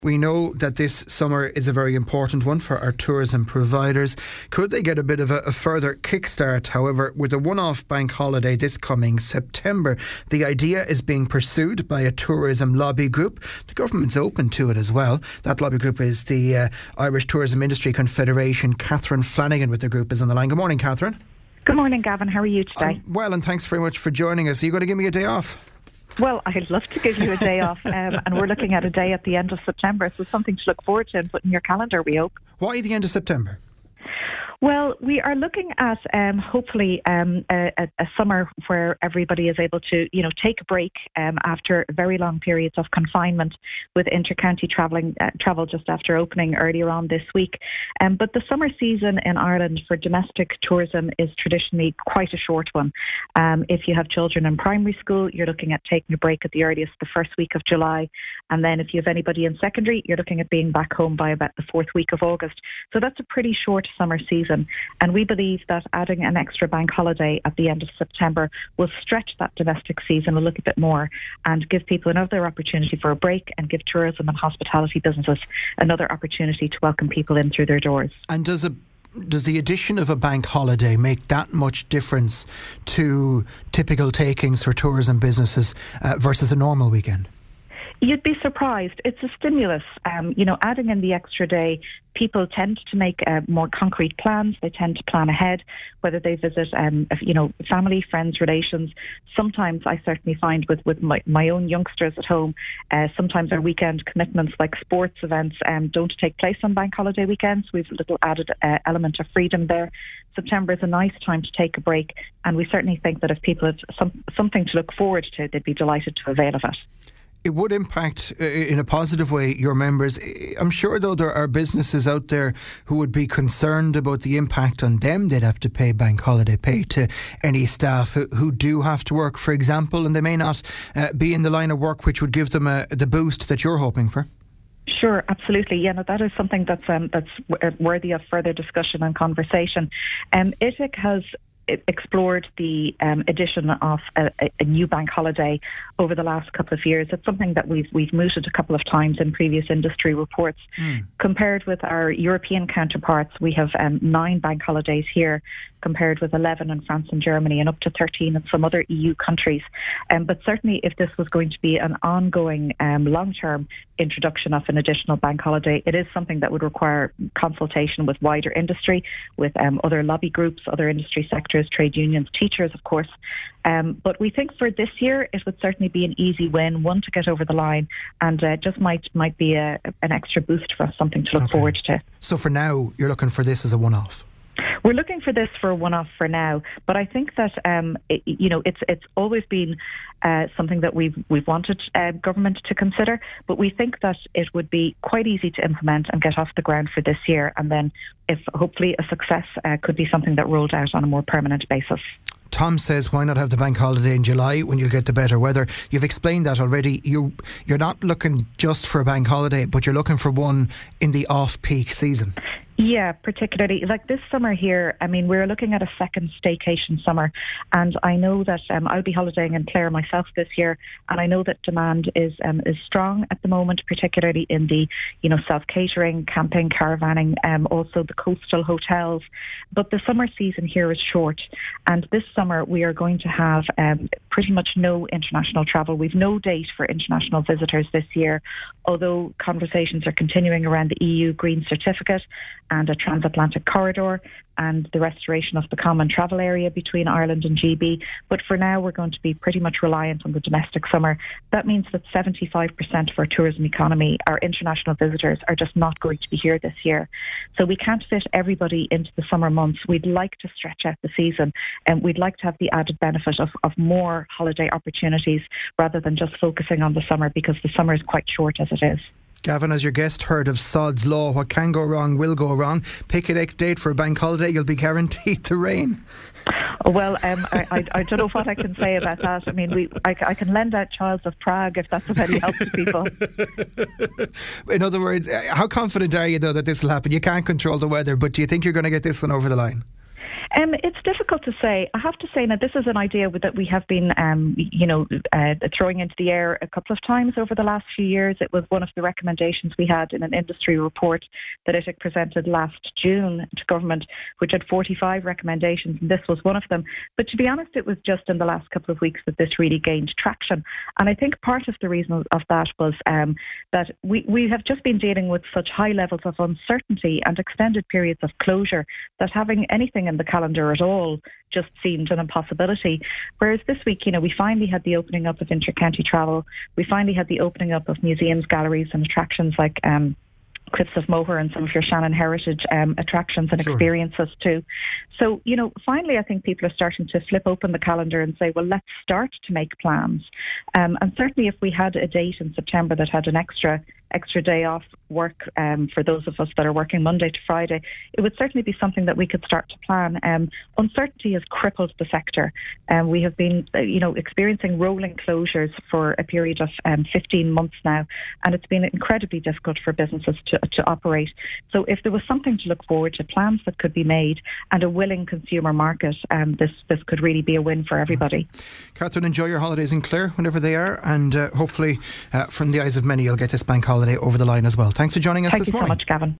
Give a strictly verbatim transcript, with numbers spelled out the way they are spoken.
We know that this summer is a very important one for our tourism providers. Could they get a bit of a, a further kickstart, however, with a one-off bank holiday this coming September? The idea is being pursued by a tourism lobby group. The government's open to it as well. That lobby group is the uh, Irish Tourism Industry Confederation. Catherine Flanagan with the group is on the line. Good morning, Catherine. Good morning, Gavin. How are you today? I'm well, and thanks very much for joining us. Are you going to give me a day off? Well, I'd love to give you a day off, um, and we're looking at a day at the end of September, so something to look forward to and put in your calendar, we hope. Why the end of September? Well, we are looking at um, hopefully um, a, a summer where everybody is able to, you know, take a break um, after very long periods of confinement with inter-county travelling, uh, travel just after opening earlier on this week. Um, but the summer season in Ireland for domestic tourism is traditionally quite a short one. Um, if you have children in primary school, you're looking at taking a break at the earliest the first week of July. And then if you have anybody in secondary, you're looking at being back home by about the fourth week of August. So that's a pretty short summer season. And we believe that adding an extra bank holiday at the end of September will stretch that domestic season a little bit more and give people another opportunity for a break and give tourism and hospitality businesses another opportunity to welcome people in through their doors. And does a Does the addition of a bank holiday make that much difference to typical takings for tourism businesses uh, versus a normal weekend? You'd be surprised. It's a stimulus. Um, you know, adding in the extra day, people tend to make uh, more concrete plans. They tend to plan ahead, whether they visit, um, you know, family, friends, relations. Sometimes I certainly find with, with my, my own youngsters at home, uh, sometimes our weekend commitments like sports events um, don't take place on bank holiday weekends. We've a little added uh, element of freedom there. September is a nice time to take a break, and we certainly think that if people have some, something to look forward to, they'd be delighted to avail of it. It would impact uh, in a positive way your members. I'm sure, though, there are businesses out there who would be concerned about the impact on them. They'd have to pay bank holiday pay to any staff who, who do have to work, for example, and they may not uh, be in the line of work which would give them a, the boost that you're hoping for. Sure, absolutely. Yeah, no, that is something that's um, that's worthy of further discussion and conversation. Um, I T I C has explored the um, addition of a, a new bank holiday over the last couple of years. It's something that we've we've mooted a couple of times in previous industry reports. Mm. Compared with our European counterparts, we have um, nine bank holidays here, compared with eleven in France and Germany, and up to thirteen in some other E U countries. Um, but certainly, if this was going to be an ongoing, um, long-term introduction of an additional bank holiday, it is something that would require consultation with wider industry, with um, other lobby groups, other industry sectors, trade unions, teachers, of course. Um, but we think for this year, it would certainly be an easy win, one to get over the line, and uh, just might might be a, an extra boost for us, something to look okay. forward to. So for now, you're looking for this as a one-off? We're looking for this for a one-off for now, but I think that um, it, you know it's it's always been uh, something that we've we've wanted uh, government to consider. But we think that it would be quite easy to implement and get off the ground for this year, and then, if hopefully a success, uh, could be something that rolled out on a more permanent basis. Tom says, why not have the bank holiday in July when you'll get the better weather? You've explained that already. You, you're not looking just for a bank holiday, but you're looking for one in the off-peak season. Yeah, particularly like this summer here. I mean, we're looking at a second staycation summer, and I know that um, I'll be holidaying in Clare myself this year, and I know that demand is um, is strong at the moment, particularly in the you know self-catering, camping, caravanning, um, also the coastal hotels. But the summer season here is short, and this summer we are going to have um, pretty much no international travel. We've no date for international visitors this year, although conversations are continuing around the E U Green Certificate and a transatlantic corridor and the restoration of the common travel area between Ireland and G B. But for now, we're going to be pretty much reliant on the domestic summer. That means that seventy-five percent of our tourism economy, our international visitors, are just not going to be here this year. So we can't fit everybody into the summer months. We'd like to stretch out the season, and we'd like to have the added benefit of, of more holiday opportunities rather than just focusing on the summer, because the summer is quite short as it is. Gavin, as your guest, heard of Sod's Law. What can go wrong will go wrong. Pick a date for a bank holiday, you'll be guaranteed the rain. Well, um, I, I, I don't know what I can say about that. I mean, we I, I can lend out Childs of Prague if that's of any help to people. In other words, how confident are you, though, that this will happen? You can't control the weather, but do you think you're going to get this one over the line? Um, it's difficult to say. I have to say now this is an idea that we have been, um, you know, uh, throwing into the air a couple of times over the last few years. It was one of the recommendations we had in an industry report that I T I C presented last June to government, which had forty-five recommendations, and this was one of them. But to be honest, it was just in the last couple of weeks that this really gained traction. And I think part of the reason of that was um, that we, we have just been dealing with such high levels of uncertainty and extended periods of closure that having anything in the calendar at all just seemed an impossibility. Whereas this week, you know, we finally had the opening up of inter-county travel. We finally had the opening up of museums, galleries and attractions like um, Crypts of Moher and some of your Shannon Heritage um, attractions and Sure. experiences too. So, you know, finally I think people are starting to flip open the calendar and say, well, let's start to make plans. Um, and certainly if we had a date in September that had an extra extra day off work um, for those of us that are working Monday to Friday, it would certainly be something that we could start to plan. Um, uncertainty has crippled the sector. Um, we have been, uh, you know, experiencing rolling closures for a period of um, fifteen months now, and it's been incredibly difficult for businesses to, to operate. So if there was something to look forward to, plans that could be made, and a willing consumer market, um, this this could really be a win for everybody. Catherine, enjoy your holidays in Clare whenever they are, and uh, hopefully uh, from the eyes of many you'll get this bank holiday over the line as well. Thanks for joining us Thank this you morning. so much, Gavin.